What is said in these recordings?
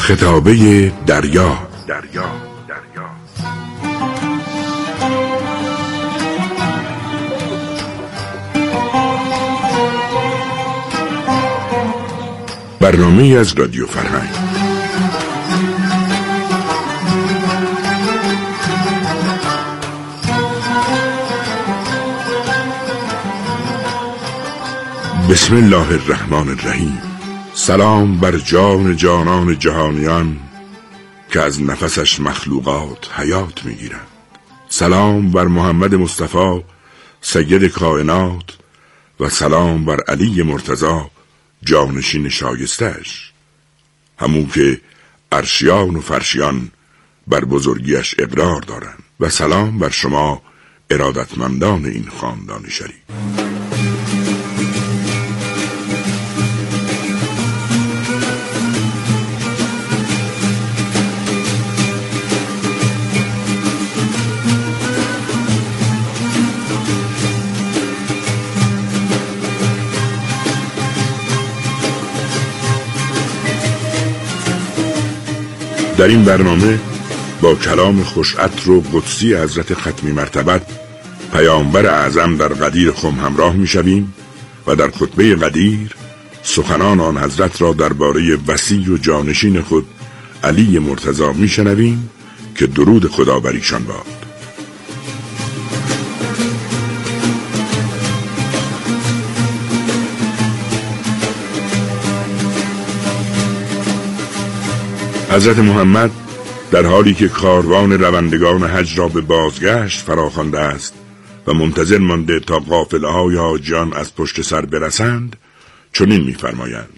خطابه دریا. برنامه از رادیو فرهنگ. بسم الله الرحمن الرحیم. سلام بر جان جانان جهانیان که از نفسش مخلوقات حیات میگیرند. سلام بر محمد مصطفی سید کائنات و سلام بر علی مرتضی جانشین شایسته‌اش، همون که عرشیان و فرشیان بر بزرگیش اقرار دارند. و سلام بر شما ارادتمندان این خاندان شریف. در این برنامه با کلام خوشعطر و قدسی حضرت ختمی مرتبت پیامبر اعظم در قدیر خم همراه می شویم و در خطبه قدیر سخنان آن حضرت را درباره وصی و جانشین خود علی مرتضی می شنویم که درود خدا بر ایشان باد. حضرت محمد در حالی که کاروان روندگان حج را به بازگشت فراخوانده است و منتظر مانده تا قافله‌های حاجیان از پشت سر برسند، چنین می‌فرمایند: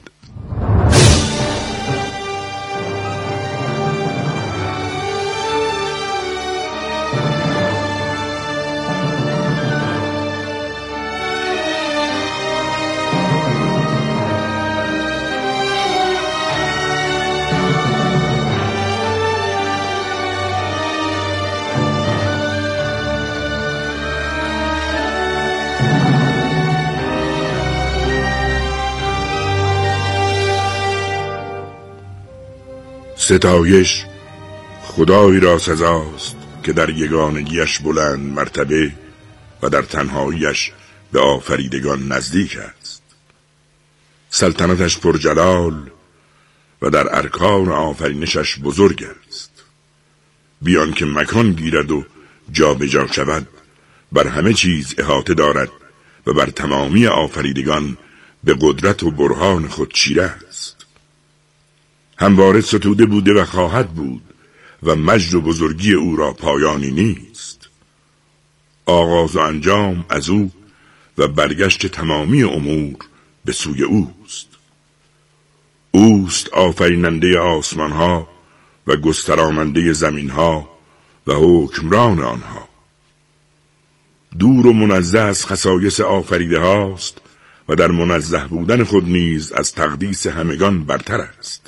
ستایش خدایی را سزاست که در یگانگیش بلند مرتبه و در تنهاییش به آفریدگان نزدیک است. سلطنتش پرجلال و در ارکان آفرینشش بزرگ است. بیان که مکان گیرد و جا به جا شود، بر همه چیز احاطه دارد و بر تمامی آفریدگان به قدرت و برهان خود چیره است. همواره ستوده بوده و خواهد بود و مجد و بزرگی او را پایانی نیست. آغاز و انجام از او و برگشت تمامی امور به سوی اوست. اوست آفریننده آسمانها و گستراننده زمینها و حکمران آنها. دور و منزه از خصایص آفریده هاست و در منزه بودن خود نیز از تقدیس همگان برتر است.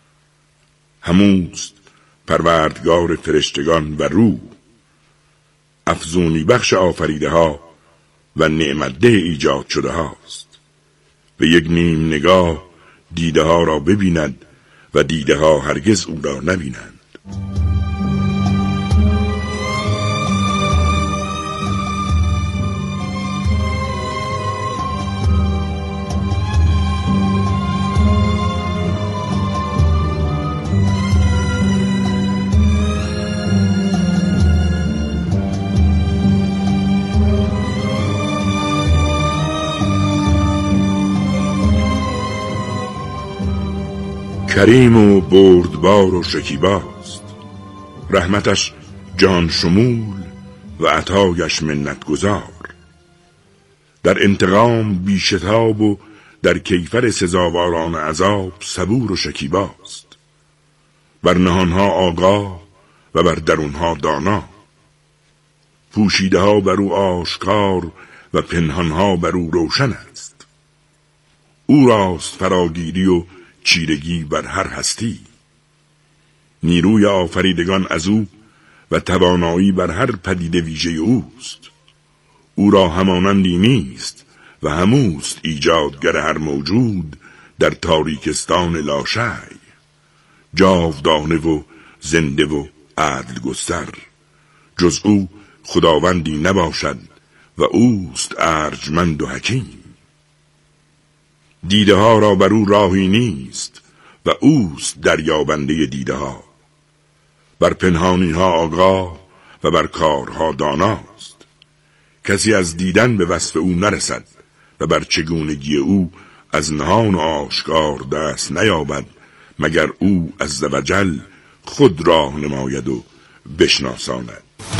هموست پروردگار فرشتگان و روح، افزونی بخش آفریده ها و نعمتده ایجاد شده هاست. به یک نیم نگاه دیده ها را ببیند و دیده ها هرگز او را نبینند. کریم و بردبار و شکیباست، رحمتش جان شمول و عطایش منت گذار. در انتقام بیشتاب و در کیفر سزاواران عذاب صبور و شکیباست. بر نهانها آگاه و بر درونها دانا، پوشیده ها بر او آشکار و پنهانها بر او روشن است. او راست فراگیری و چیرگی بر هر هستی. نیروی آفریدگان از او و توانایی بر هر پدیده ویژه اوست. او را همانندی نیست و هموست ایجادگر هر موجود در تاریکستان لاشی. جاودانه و زنده و عدل گستر. جز او خداوندی نباشد و اوست ارجمند و حکیم. دیده ها را بر او راهی نیست و اوست دریابنده دیده ها. بر پنهانی ها آگاه و بر کارها داناست. کسی از دیدن به وصف او نرسد و بر چگونگی او از نهان و آشکار دست نیابد مگر او عزوجل خود راه نماید و بشناساند.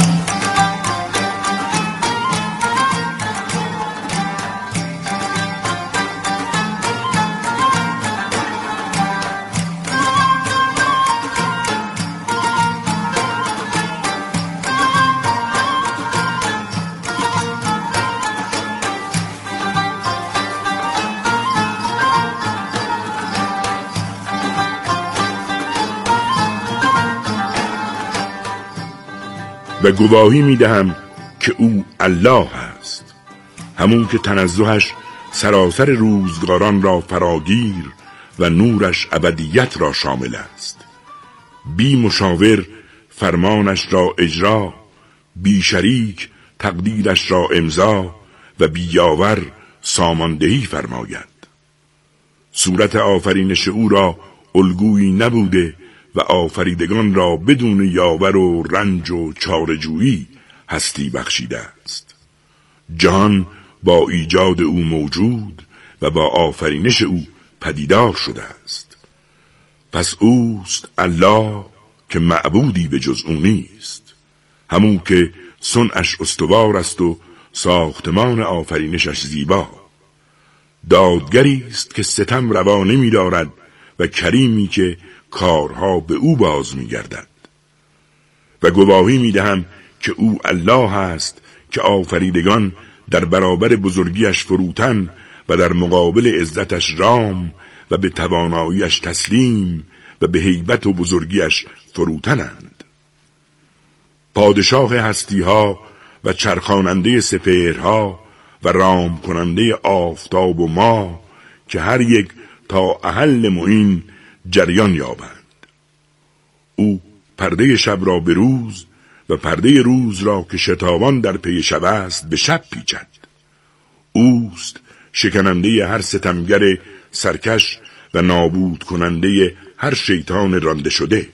و گواهی می‌دهم که او الله است، همون که تنزهش سراسر روزگاران را فراگیر و نورش ابدیت را شامل است. بی مشاور فرمانش را اجرا، بی شریک تقدیرش را امضا و بی یاور ساماندهی فرماید. صورت آفرینش او را الگویی نبوده و آفریدگان را بدون یاور و رنج و چاره‌جویی هستی بخشیده است. جهان با ایجاد او موجود و با آفرینش او پدیدار شده است. پس اوست الله که معبودی به جز او نیست، همون که صنعش استوار است و ساختمان آفرینشش زیبا. دادگری است که ستم روا نمی دارد و کریمی که کارها به او باز می گردد. و گواهی می دهم که او الله است که آفریدگان در برابر بزرگیش فروتن و در مقابل عزتش رام و به تواناییش تسلیم و به هیبت و بزرگیش فروتنند. پادشاه هستیها و چرخاننده سپهرها و رام کننده آفتاب و ماه که هر یک تا احل معین جریان یابند. او پرده شب را به روز و پرده روز را که شتابان در پی شب است به شب پیچد. اوست شکننده هر ستمگر سرکش و نابود کننده هر شیطان رانده شده.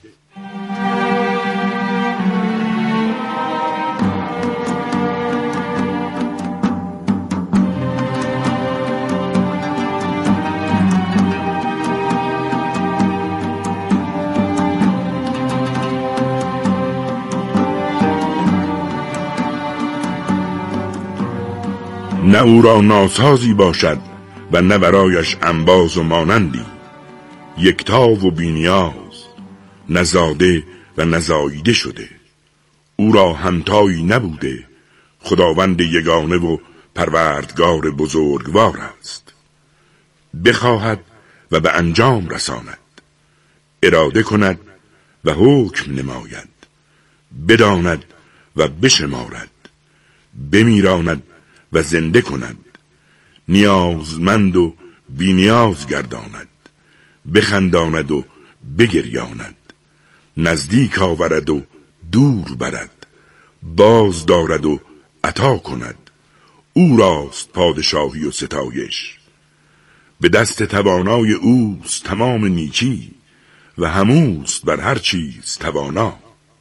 نه او را ناسازی باشد و نه برایش انباز و مانندی، یکتا و بینیاز، نزاده و نزاییده شده. او را همتایی نبوده، خداوند یگانه و پروردگار بزرگوار است. بخواهد و به انجام رساند، اراده کند و حکم نماید، بداند و بشمارد، بمیراند و زنده کند، نیازمند و بی‌نیاز گرداند، بخنداند و بگریاند، نزدیک آورد و دور برد، باز دارد و عطا کند. او راست پادشاهی و ستایش، به دست توانای اوست تمام نیکی و هموست بر هر چیز توانا.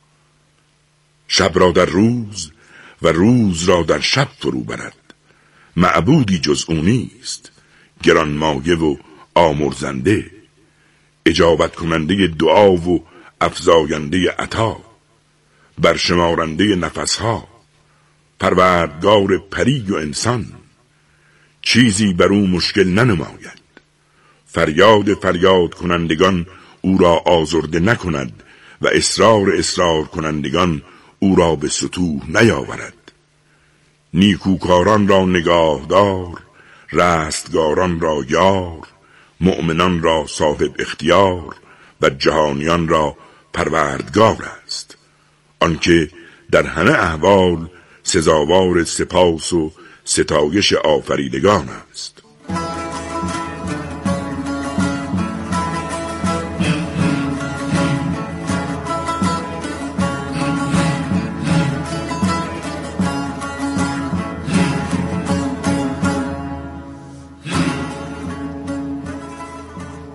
شب را در روز و روز را در شب فرو برد، معبودی جز او نیست، گرانمایه و آمرزنده، اجابت کننده دعا و افزاینده عطا، برشمارنده نفسها، پروردگار پری و انسان. چیزی بر او مشکل ننماید، فریاد کنندگان او را آزرده نکند و اصرار کنندگان او را به سطوح نیاورد. نیکوکاران را نگاهدار، رستگاران را یار، مؤمنان را صاحب اختیار و جهانیان را پروردگار است. آنکه در همه احوال سزاوار سپاس و ستایش آفریدگان است.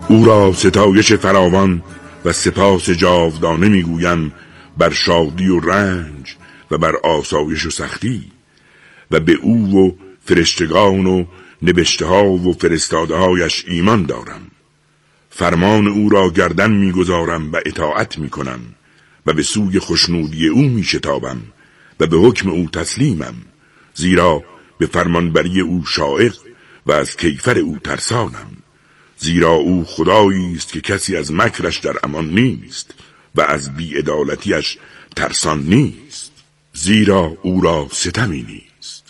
او را ستایش فراوان و سپاس جاودانه میگویم بر شادی و رنج و بر آسایش و سختی، و به او و فرشتگان و نبشته ها و فرستاده هایش ایمان دارم. فرمان او را گردن میگذارم و اطاعت میکنم و به سوی خوشنودی او میشتابم و به حکم او تسلیمم، زیرا به فرمانبری او شائق و از کیفر او ترسانم. زیرا او خدایی است که کسی از مکرش در امان نیست و از بی‌عدالتیش ترسان نیست، زیرا او را ستمی نیست.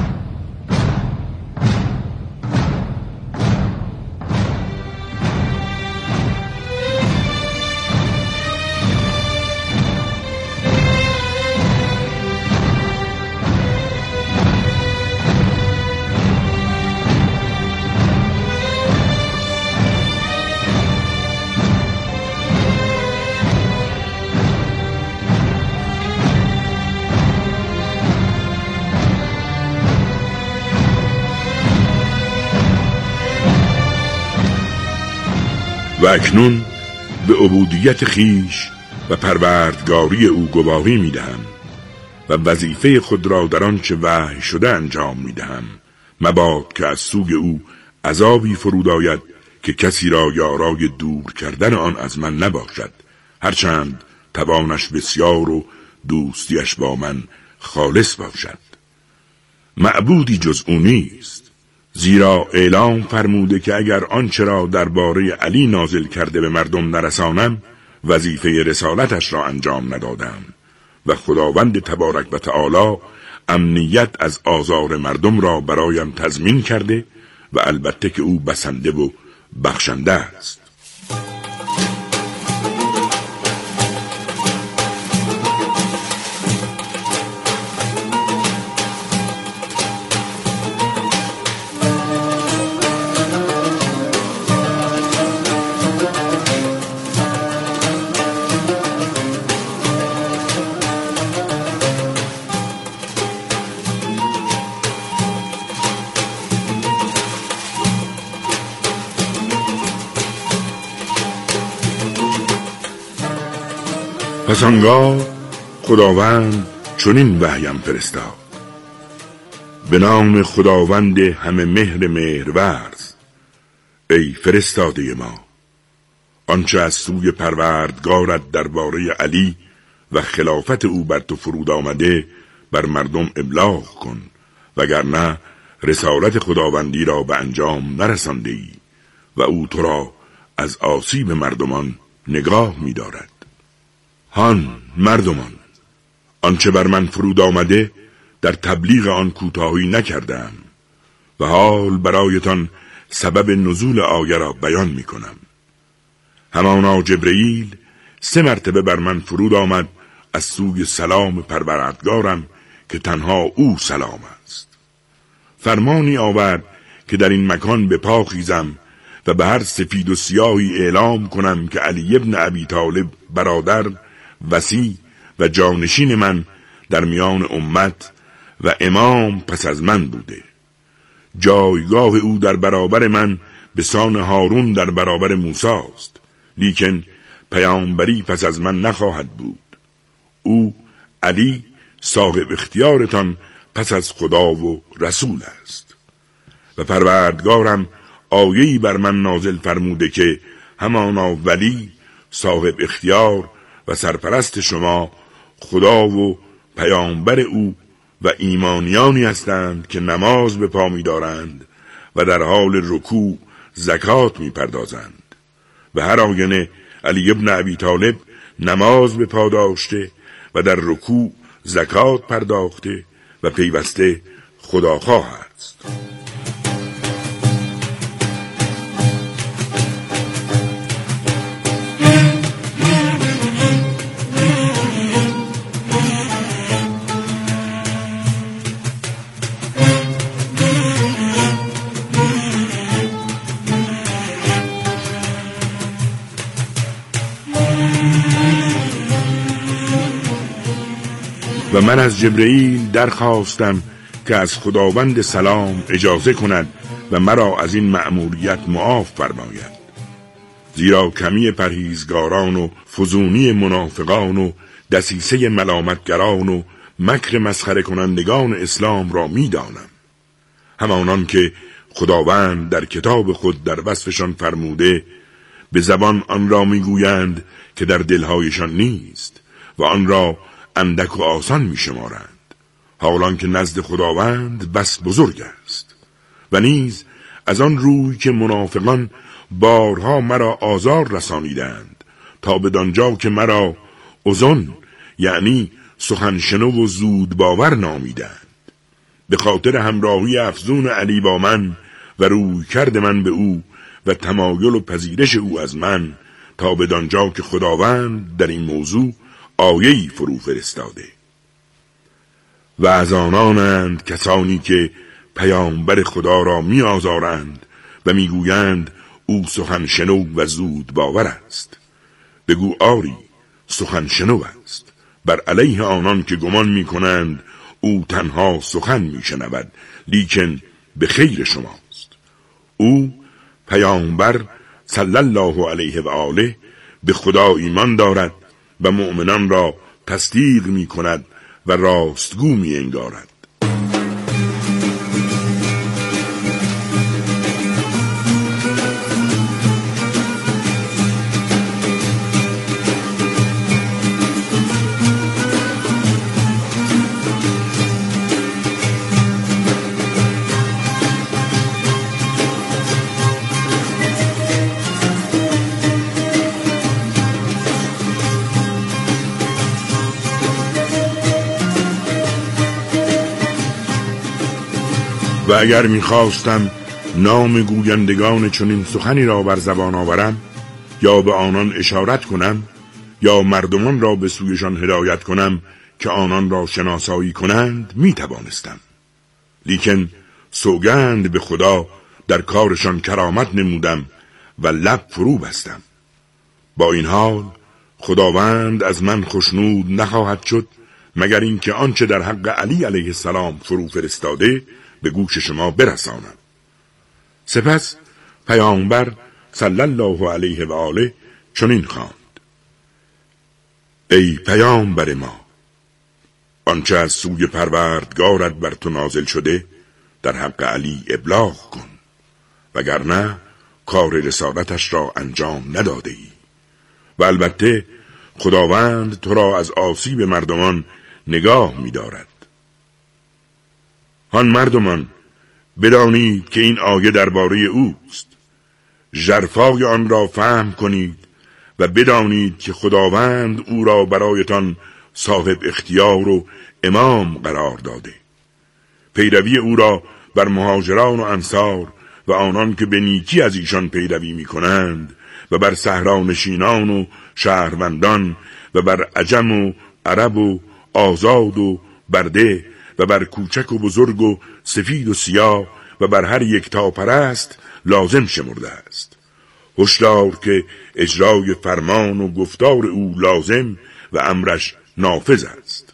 و اکنون به عبودیت خیش و پروردگاری او گواهی میدهم و وظیفه خود را در آنچه وحی شده انجام میدهم، مباد که از سوی او عذابی فرود آید که کسی را یارای دور کردن آن از من نباشد، هرچند توانش بسیار و دوستیش با من خالص باشد. معبودی جز او نیست، زیرا اعلام فرموده که اگر آنچه را درباره علی نازل کرده به مردم نرسانم، وظیفه رسالتش را انجام ندادم و خداوند تبارک و تعالی امنیت از آزار مردم را برایم تضمین کرده و البته که او بسنده و بخشنده است. پس آنگاه خداوند چنین وحیم فرستاد: به نام خداوند همه مهر مهرورز، ای فرستاده ما، آنچه از سوی پروردگارت درباره علی و خلافت او بر تو فرود آمده بر مردم ابلاغ کن، وگرنه رسالت خداوندی را به انجام نرسانده ای و او تو را از آسیب مردمان نگاه می دارد. هان مردمان، آنچه بر من فرود آمده در تبلیغ آن کوتاهی نکردم و حال برایتان سبب نزول آیه را بیان می کنم. همانا جبرئیل 3 مرتبه بر من فرود آمد از سوی سلام پروردگارم که تنها او سلام است. فرمانی آورد که در این مکان به پا خیزم و به هر سفید و سیاهی اعلام کنم که علی ابن ابی طالب برادر، وصی و جانشین من در میان امت و امام پس از من بوده. جایگاه او در برابر من به سان هارون در برابر موسی است، لیکن پیامبری پس از من نخواهد بود. او علی صاحب اختیارتان پس از خدا و رسول است. و پروردگارم آیه‌ای بر من نازل فرموده که همانا ولی صاحب اختیار و سرپرست شما خدا و پیامبر او و ایمانیانی هستند که نماز به پا می دارند و در حال رکوع زکات می پردازند. و هر آینه علی ابن ابی طالب نماز به پا داشته و در رکوع زکات پرداخته و پیوسته خداخواه است. و من از جبرئیل درخواستم که از خداوند سلام اجازه کند و مرا از این مأموریت معاف فرماید. زیرا کمی پرهیزگاران و فزونی منافقان و دسیسه ملامتگران و مکر مسخره کنندگان اسلام را می‌دانم، همانان که خداوند در کتاب خود در وصفشان فرموده به زبان آن را میگویند که در دلهایشان نیست و آن را اندک و آسان میشمارند، حالان که نزد خداوند بس بزرگ است. و نیز از آن روی که منافقان بارها مرا آزار رسانیدند تا بدانجا که مرا اذن یعنی سخنشنو و زود باور نامیدند، به خاطر همراهی افزون علی با من و روی کرد من به او و تمایل و پذیرش او از من، تا بدانجا که خداوند در این موضوع آیه‌ای فرو فرستاده. و از آنانند کسانی که پیامبر خدا را می آزارند و می گویند او سخنشنو و زود باور است. بگو آری سخنشنو است، بر علیه آنان که گمان می کنند او تنها سخن می شنود لیکن به خیر شماست. او پیامبر صلی الله علیه و آله به خدا ایمان دارد و مؤمنان را تصدیق می کند و راستگو می انگارد. و اگر می‌خواستم نام گویندگان چنین سخنی را بر زبان آورم یا به آنان اشارت کنم یا مردمان را به سویشان هدایت کنم که آنان را شناسایی کنند می‌توانستم، لیکن سوگند به خدا در کارشان کرامت نمودم و لب فرو بستم. با این حال خداوند از من خوشنود نخواهد شد مگر اینکه آنچه در حق علی علیه السلام فرو فرستاده به گوش شما برسانم. سپس پیامبر صلی الله علیه و آله چنین خواند: ای پیامبر ما، آنچه از سوی پروردگارت بر تو نازل شده در حق علی ابلاغ کن، وگرنه کار رسالتش را انجام نداده ای. و البته خداوند تو را از آسیب مردمان نگاه می دارد. آن مردمان بدانید که این آیه درباره اوست، ژرفای آن را فهم کنید و بدانید که خداوند او را برایتان صاحب اختیار و امام قرار داده. پیروی او را بر مهاجران و انصار و آنان که به نیکی از ایشان پیروی می کنند و بر صحرانشینان و شهروندان و بر عجم و عرب و آزاد و برده و بر کوچک و بزرگ و سفید و سیاه و بر هر یک تا پرست لازم شمرده است. هشدار که اجرای فرمان و گفتار او لازم و امرش نافذ است.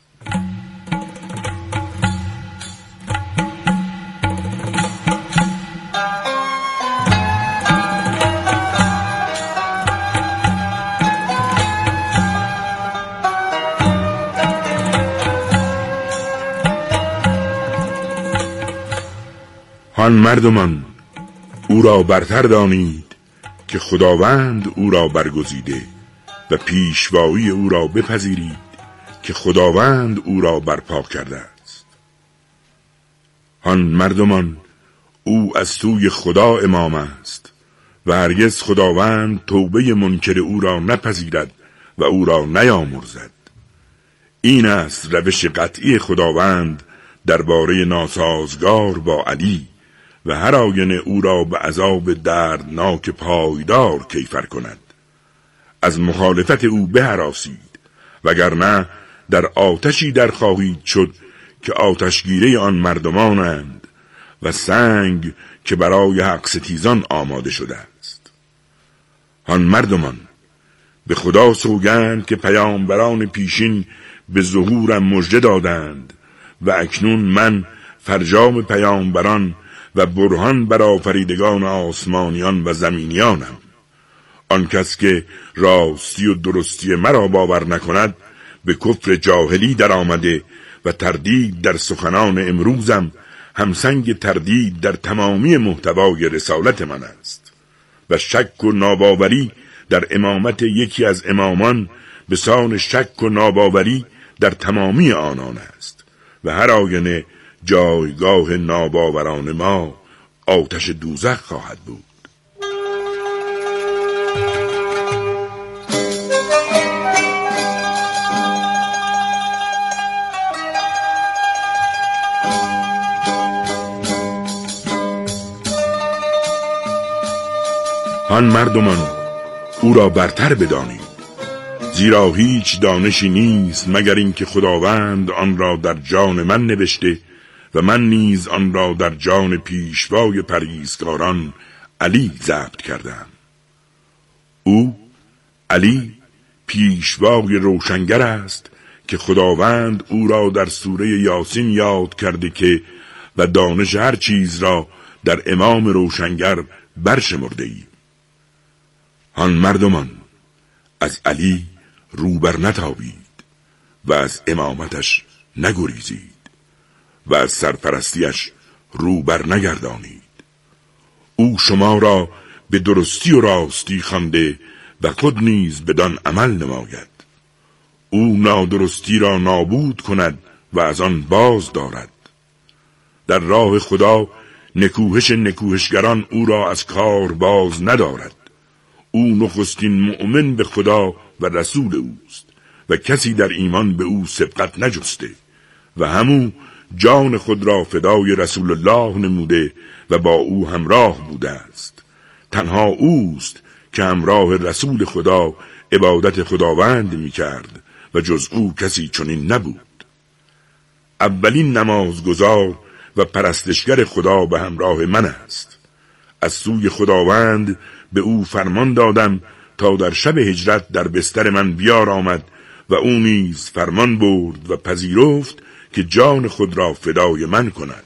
آن مردمان او را برتر دانید که خداوند او را برگزیده و پیشوایی او را بپذیرید که خداوند او را برپا کرده است. آن مردمان او از سوی خدا امام است و هرگز خداوند توبه منکر او را نپذیرد و او را نیامرزد. این است روش قطعی خداوند درباره ناسازگار با علی و هر آینه او را به عذاب دردناک پایدار کیفر کند. از مخالفت او بهراسید، وگرنه در آتشی در خواهید شد که آتشگیره آن مردمانند و سنگ که برای حق ستیزان آماده شده است. آن مردمان به خدا سوگند که پیامبران پیشین به ظهورم مژده دادند و اکنون من فرجام پیامبران و برهان بر آفریدگان آسمانیان و زمینیانم. آن کس که راستی و درستی مرا باور نکند به کفر جاهلی در آمده و تردید در سخنان امروزم همسنگ تردید در تمامی محتوای رسالت من است و شک و ناباوری در امامت یکی از امامان به سان شک و ناباوری در تمامی آنان است و هر آینه جایگاه ناباوران ما آتش دوزخ خواهد بود. آن مردمان او را برتر بدانید، زیرا هیچ دانشی نیست مگر اینکه خداوند آن را در جان من نوشته و من نیز آن را در جان پیشوای پرهیزکاران علی ضبط کردم. او علی پیشوای روشنگر است که خداوند او را در سوره یاسین یاد کرده که و دانش هر چیز را در امام روشنگر برشمرده ای. آن مردمان از علی رو بر نتابید و از امامتش نگریزید و از سرپرستیش رو بر نگردانید. او شما را به درستی و راستی خوانده و خود نیز بدان عمل نماید. او نادرستی را نابود کند و از آن باز دارد. در راه خدا نکوهشگران او را از کار باز ندارد. او نخستین مؤمن به خدا و رسول اوست و کسی در ایمان به او سبقت نجسته و همو جان خود را فدای رسول الله نموده و با او همراه بوده است. تنها اوست که همراه رسول خدا عبادت خداوند می کرد و جز او کسی چنین نبود. اولین نمازگزار و پرستشگر خدا به همراه من است. از سوی خداوند به او فرمان دادم تا در شب هجرت در بستر من بیار آمد و او نیز فرمان برد و پذیرفت که جان خود را فدای من کند.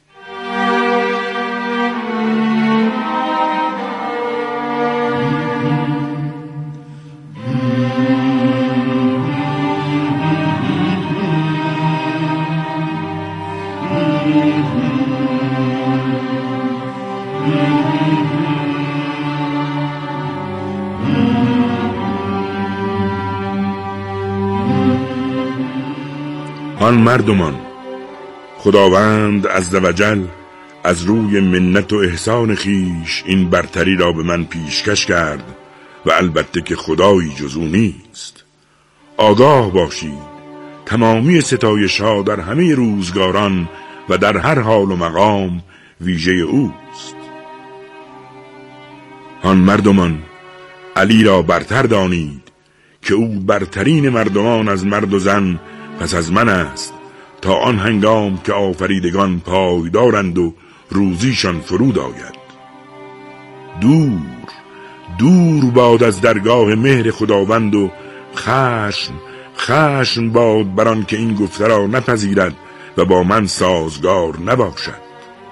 آن مردمان خداوند عزوجل از روی منت و احسان خیش این برتری را به من پیشکش کرد و البته که خدایی جز او نیست. آگاه باشید تمامی ستایش ها در همه روزگاران و در هر حال و مقام ویژه اوست. آن مردمان علی را برتر دانید که او برترین مردمان از مرد و زن پس از من است تا آن هنگام که آفریدگان پایدارند و روزیشان فرود آید. دور دور باد از درگاه مهر خداوند و خشم باد بران که این گفته را نپذیرد و با من سازگار نباشد.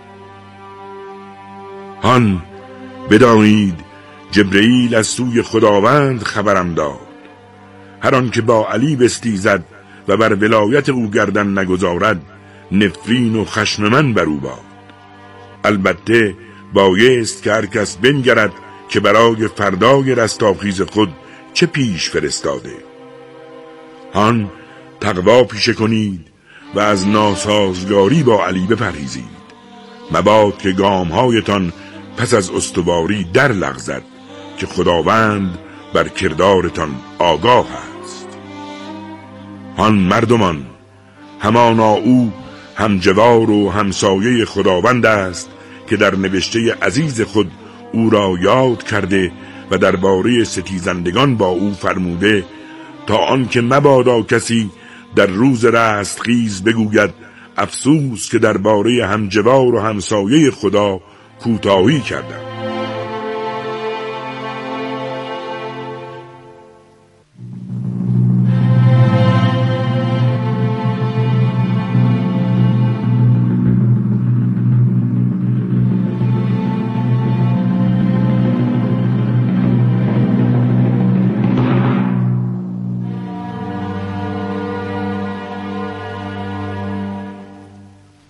هان بدانید جبرئیل از سوی خداوند خبرم داد. هر آن که با علی بستیزد و بر ولایت او گردن نگذارد نفرین و خشم من بر او باد. البته بایست که هر کس بنگرد که برای فردای رستاخیز خود چه پیش فرستاده. هان تقوا پیشه کنید و از ناسازگاری با علی بپرهیزید، مباد که گامهایتان پس از استواری در لغزد که خداوند بر کردارتان آگاه است. آن مردمان همانا او همجوار و همسایه خداوند است که در نوشته عزیز خود او را یاد کرده و درباره ستیزندگان با او فرموده تا آن که مبادا کسی در روز رستخیز بگوید افسوس که درباره همجوار و همسایه خدا کوتاهی کردم.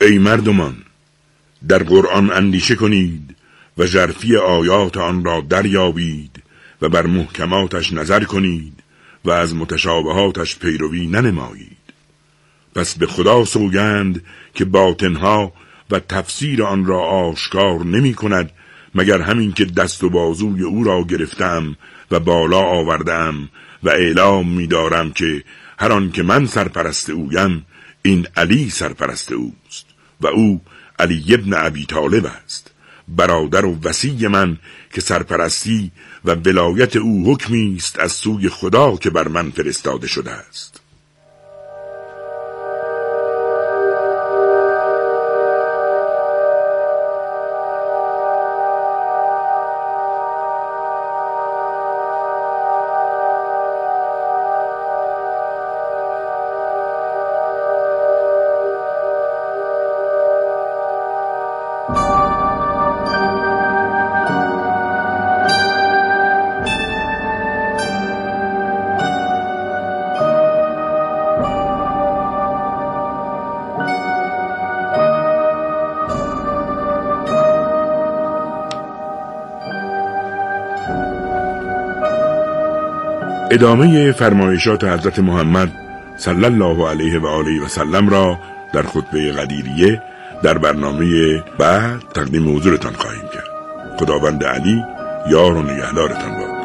ای مردمان، در قرآن اندیشه کنید و ژرفی آیات آن را دریابید و بر محکماتش نظر کنید و از متشابهاتش پیروی ننمایید. پس به خدا سوگند که باطنها و تفسیر آن را آشکار نمی کند مگر همین که دست و بازوی او را گرفتم و بالا آوردم و اعلام می دارم که هر آن که من سرپرست اویم این علی سرپرست اوست و او علی ابن ابی طالب است، برادر و وصی من که سرپرستی و ولایت او حکمی است از سوی خدا که بر من فرستاده شده است. ادامه فرمایشات حضرت محمد صلی الله علیه و آله و سلم را در خطبه قدیریه در برنامه بعد تقدیم حضورتان خواهیم کرد. خداوند علی یار و نگهدارتان باد.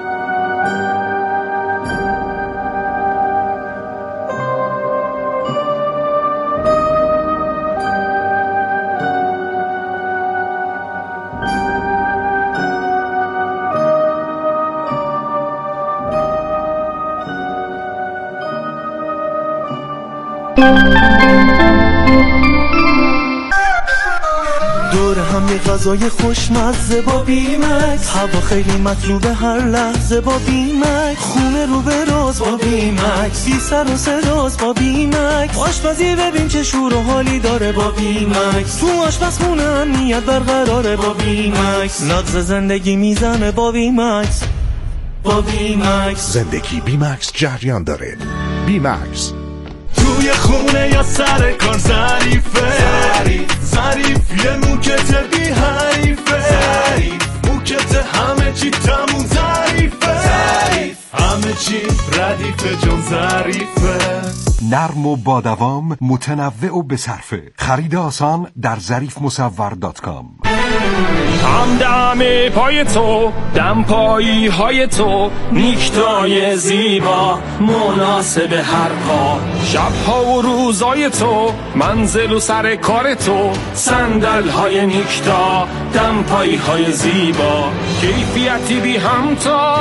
دور هم یه غذای خوشمزه با بیمکس، هوا خیلی مطلوبه هر لحظه با بیمکس، خونه رو به راز با بیمکس، بی سر و صداست با بیمکس، آشپزی ببین چه شور و حالی داره با بیمکس، تو آشپزخونه امنیت برقراره با بیمکس، ناز زندگی میزنه با بیمکس، با بیمکس، زندگی بیمکس جریان داره. بیمکس توی خونه یا سر کار ظریفه، ظریف یه موکت بی حریفه، موکت همه چی تموم ظریفه، همه چی ردیفه جون ظریفه، نرم و با دوام، متنوع و بصرفه. خرید آسان در ظریفمصور.com. همدم پای تو، دم پایی های تو، نیکتای زیبا مناسب هر پا، شبها و روزای تو، منزل و سر کار تو، صندل های نیکتا، دم پایی های زیبا، کیفیتی بی همتا،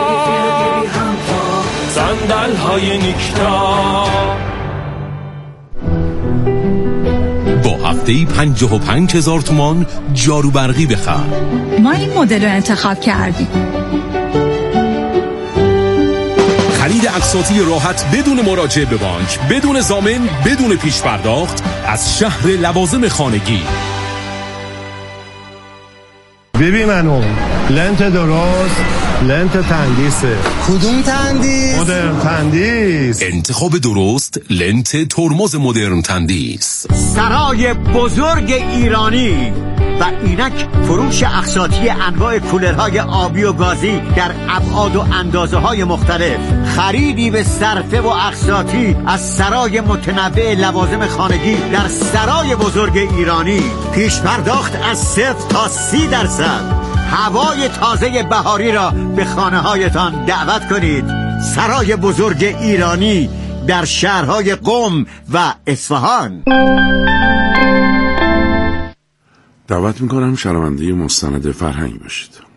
صندل های نیکتا. با هفته‌ای 55,000 تومان جارو برقی بخر. ما این مدل رو انتخاب کردیم. خرید اقساطی راحت بدون مراجعه به بانک، بدون ضامن، بدون پیش پرداخت از شهر لوازم خانگی. ببین منو لنت درست، لنت تندیسه. کدوم تندیس؟ مدرن تندیس. انتخاب درست، لنت ترمز مدرن تندیس. سرای بزرگ ایرانی و اینک فروش اقساطی انواع کولرهای آبی و گازی در ابعاد و اندازه‌های مختلف، خریدی به صرفه و اقساطی از سرای متنوع لوازم خانگی در سرای بزرگ ایرانی، پیش پرداخت از 0 تا 30%. هوای تازه بهاری را به خانه‌هایتان دعوت کنید. سرای بزرگ ایرانی در شهرهای قم و اصفهان. دعوت میکنم شنونده مستند فرهنگ باشید.